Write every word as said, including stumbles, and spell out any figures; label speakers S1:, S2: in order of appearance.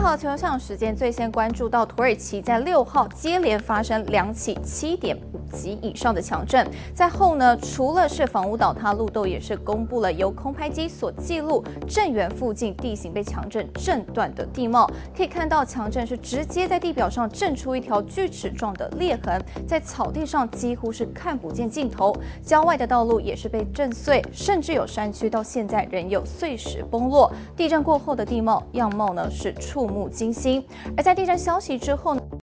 S1: 号球项时间最先关注到土耳其在六号接连发生两起七点五级以上的强震，在后呢，除了是房屋倒塌，路斗也是公布了由空拍机所记录震源附近地形被强震震断的地貌，可以看到强震是直接在地表上震出一条锯齿状的裂痕，在草地上几乎是看不见尽头，郊外的道路也是被震碎，甚至有山区到现在仍有碎石崩落。地震过后的地貌样貌呢是触目惊心，而在地震消息之后呢？